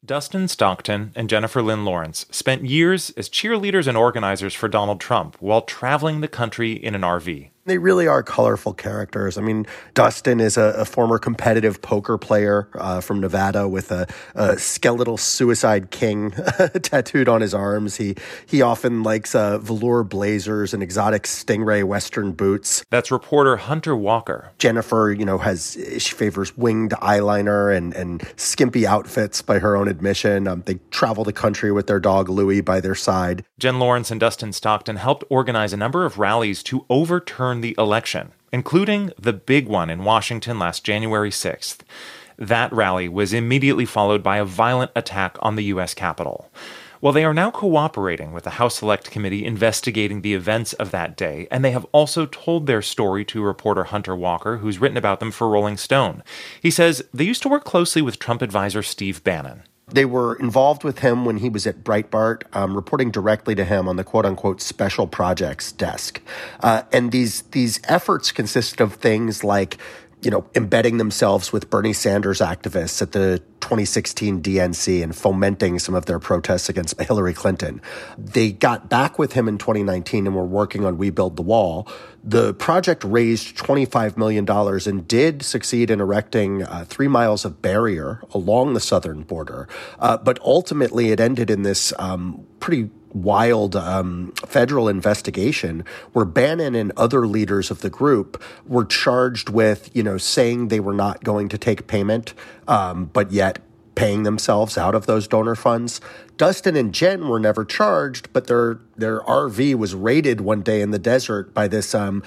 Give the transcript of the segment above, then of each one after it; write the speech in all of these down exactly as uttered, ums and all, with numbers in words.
Dustin Stockton and Jennifer Lynn Lawrence spent years as cheerleaders and organizers for Donald Trump while traveling the country in an R V. They really are colorful characters. I mean, Dustin is a, a former competitive poker player uh, from Nevada with a, a skeletal suicide king tattooed on his arms. He he often likes uh, velour blazers and exotic stingray Western boots. That's reporter Hunter Walker. Jennifer, you know, has she favors winged eyeliner and, and skimpy outfits by her own admission. Um, they travel the country with their dog Louie by their side. Jen Lawrence and Dustin Stockton helped organize a number of rallies to overturn the election, including the big one in Washington last January sixth. That rally was immediately followed by a violent attack on the U S Capitol. Well, they are now cooperating with the House Select Committee investigating the events of that day, and they have also told their story to reporter Hunter Walker, who's written about them for Rolling Stone. He says they used to work closely with Trump advisor Steve Bannon. They were involved with him when he was at Breitbart, um, reporting directly to him on the quote-unquote special projects desk. Uh, and these these efforts consisted of things like, you know, embedding themselves with Bernie Sanders activists at the twenty sixteen D N C and fomenting some of their protests against Hillary Clinton. They got back with him in twenty nineteen and were working on We Build the Wall. The project raised twenty-five million dollars and did succeed in erecting uh, three miles of barrier along the southern border. Uh, but ultimately, it ended in this um, pretty wild um, federal investigation where Bannon and other leaders of the group were charged with, you know, saying they were not going to take payment, um, but yet paying themselves out of those donor funds. Dustin and Jen were never charged, but their their R V was raided one day in the desert by this um,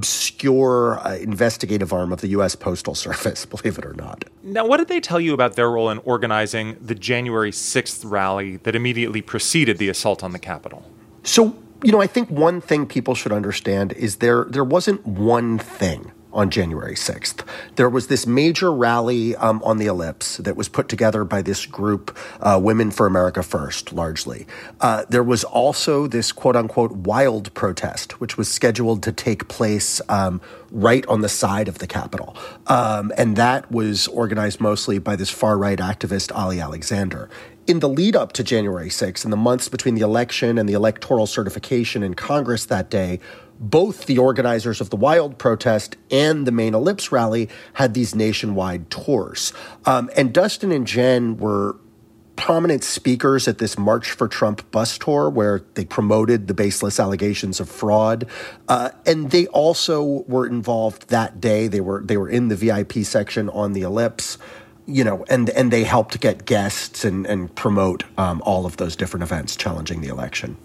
obscure uh, investigative arm of the U S Postal Service, believe it or not. Now, what did they tell you about their role in organizing the January sixth rally that immediately preceded the assault on the Capitol? So, you know, I think one thing people should understand is there there wasn't one thing on January sixth. There was this major rally um, on the Ellipse that was put together by this group, uh, Women for America First, largely. Uh, there was also this quote-unquote wild protest, which was scheduled to take place um, right on the side of the Capitol. Um, and that was organized mostly by this far-right activist, Ali Alexander. In the lead up to January sixth, in the months between the election and the electoral certification in Congress that day, both the organizers of the Wild protest and the main Ellipse rally had these nationwide tours. Um, and Dustin and Jen were prominent speakers at this March for Trump bus tour where they promoted the baseless allegations of fraud. Uh, and they also were involved that day. They were they were in the V I P section on the Ellipse. You know, and and they helped get guests and, and promote um, all of those different events challenging the election.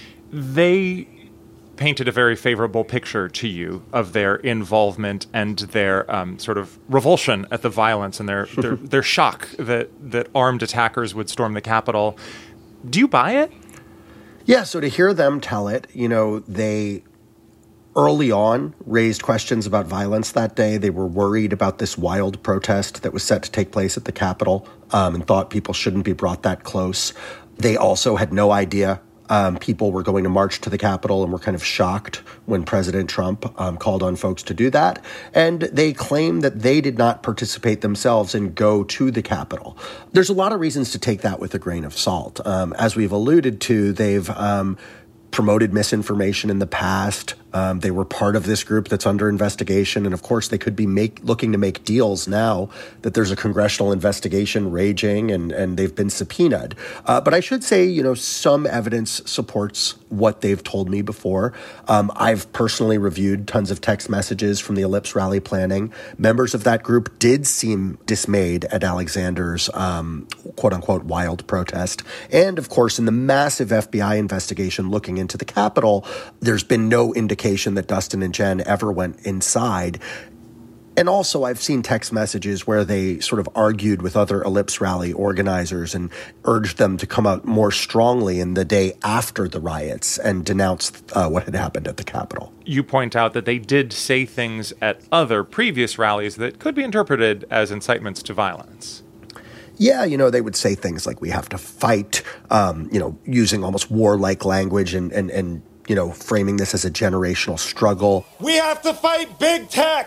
They painted a very favorable picture to you of their involvement and their um, sort of revulsion at the violence and their their, their shock that, that armed attackers would storm the Capitol. Do you buy it? Yeah, so to hear them tell it, you know, they early on raised questions about violence that day. They were worried about this wild protest that was set to take place at the Capitol um, and thought people shouldn't be brought that close. They also had no idea Um, people were going to march to the Capitol and were kind of shocked when President Trump um, called on folks to do that. And they claim that they did not participate themselves and go to the Capitol. There's a lot of reasons to take that with a grain of salt. Um, as we've alluded to, they've um, promoted misinformation in the past. Um, they were part of this group that's under investigation. And of course, they could be make, looking to make deals now that there's a congressional investigation raging and, and they've been subpoenaed. Uh, but I should say, you know, some evidence supports what they've told me before. Um, I've personally reviewed tons of text messages from the Ellipse rally planning. Members of that group did seem dismayed at Alexander's um, quote unquote wild protest. And of course, in the massive F B I investigation looking into the Capitol, there's been no indication that Dustin and Jen ever went inside. And also, I've seen text messages where they sort of argued with other Ellipse rally organizers and urged them to come out more strongly in the day after the riots and denounce uh, what had happened at the Capitol. You point out that they did say things at other previous rallies that could be interpreted as incitements to violence. Yeah, you know, they would say things like, we have to fight, um, you know, using almost warlike language and, and, and, you know, framing this as a generational struggle. We have to fight big tech.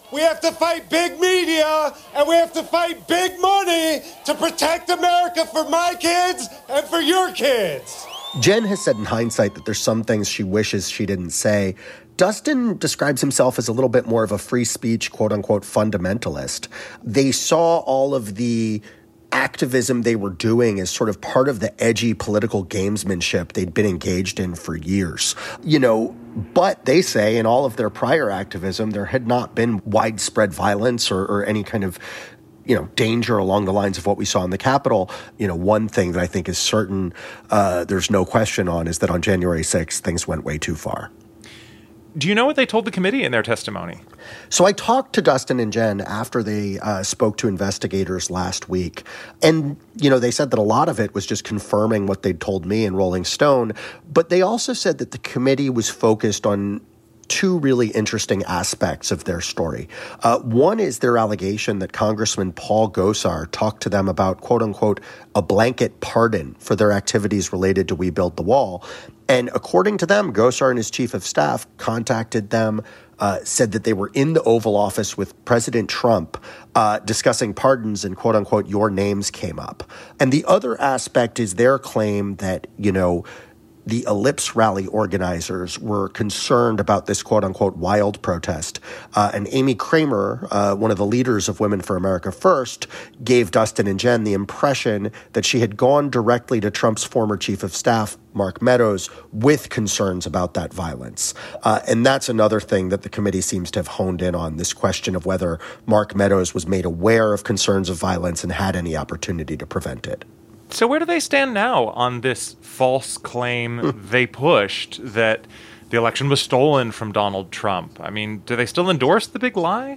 We have to fight big media, and we have to fight big money to protect America for my kids and for your kids. Jen has said in hindsight that there's some things she wishes she didn't say. Dustin describes himself as a little bit more of a free speech, quote-unquote, fundamentalist. They saw all of the activism they were doing as sort of part of the edgy political gamesmanship they'd been engaged in for years. You know, but they say in all of their prior activism, there had not been widespread violence or, or any kind of, you know, danger along the lines of what we saw in the Capitol. You know, one thing that I think is certain, uh, there's no question on, is that on January sixth, things went way too far. Do you know what they told the committee in their testimony? So I talked to Dustin and Jen after they uh, spoke to investigators last week. And, you know, they said that a lot of it was just confirming what they'd told me in Rolling Stone. But they also said that the committee was focused on two really interesting aspects of their story. Uh, one is their allegation that Congressman Paul Gosar talked to them about, quote unquote, a blanket pardon for their activities related to We Build the Wall. And according to them, Gosar and his chief of staff contacted them, uh, said that they were in the Oval Office with President Trump uh, discussing pardons, and quote unquote, your names came up. And the other aspect is their claim that, you know, the Ellipse rally organizers were concerned about this quote-unquote wild protest. Uh, and Amy Kramer, uh, one of the leaders of Women for America First, gave Dustin and Jen the impression that she had gone directly to Trump's former chief of staff, Mark Meadows, with concerns about that violence. Uh, and that's another thing that the committee seems to have honed in on, this question of whether Mark Meadows was made aware of concerns of violence and had any opportunity to prevent it. So where do they stand now on this false claim they pushed that the election was stolen from Donald Trump? I mean, do they still endorse the big lie?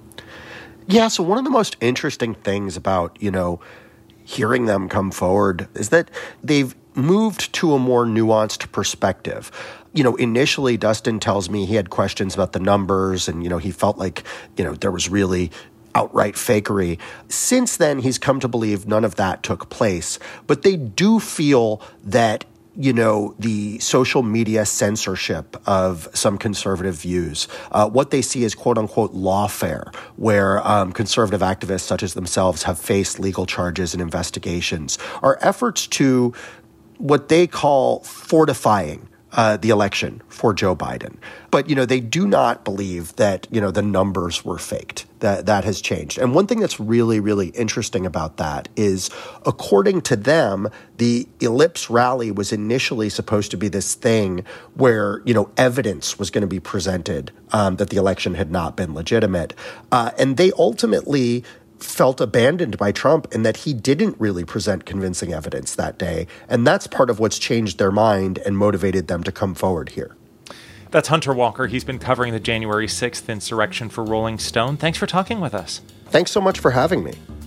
Yeah, so one of the most interesting things about, you know, hearing them come forward is that they've moved to a more nuanced perspective. You know, initially, Dustin tells me he had questions about the numbers and, you know, he felt like, you know, there was really outright fakery. Since then, he's come to believe none of that took place. But they do feel that, you know, the social media censorship of some conservative views, uh, what they see as quote-unquote lawfare, where um, conservative activists such as themselves have faced legal charges and investigations, are efforts to what they call fortifying Uh, the election for Joe Biden. But, you know, they do not believe that, you know, the numbers were faked. That that has changed. And one thing that's really, really interesting about that is, according to them, the Ellipse rally was initially supposed to be this thing where, you know, evidence was going to be presented um, that the election had not been legitimate. Uh, and they ultimately felt abandoned by Trump in that he didn't really present convincing evidence that day. And that's part of what's changed their mind and motivated them to come forward here. That's Hunter Walker. He's been covering the January sixth insurrection for Rolling Stone. Thanks for talking with us. Thanks so much for having me.